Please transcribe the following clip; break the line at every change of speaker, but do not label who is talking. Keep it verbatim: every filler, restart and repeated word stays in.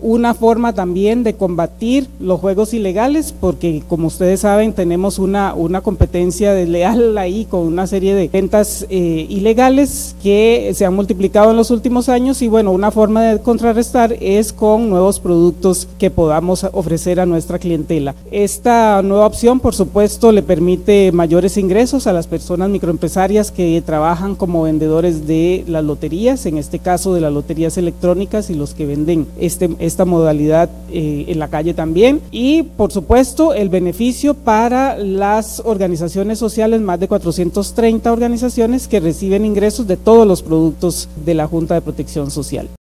una forma también de combatir los juegos ilegales, porque como ustedes saben tenemos una, una competencia desleal ahí con una serie de ventas eh, ilegales que se han multiplicado en los últimos años, y bueno, una forma de contrarrestar es con nuevos productos que podamos ofrecer a nuestra clientela. Esta nueva opción, por supuesto, le permite mayores ingresos a las personas microempresarias que trabajan como vendedores de las loterías, en este caso de las loterías electrónicas, y los que venden este, esta modalidad eh, en la calle también, y por supuesto el beneficio para las organizaciones sociales, más de cuatrocientas treinta organizaciones que reciben ingresos de todos los productos de la Junta de Protección Social.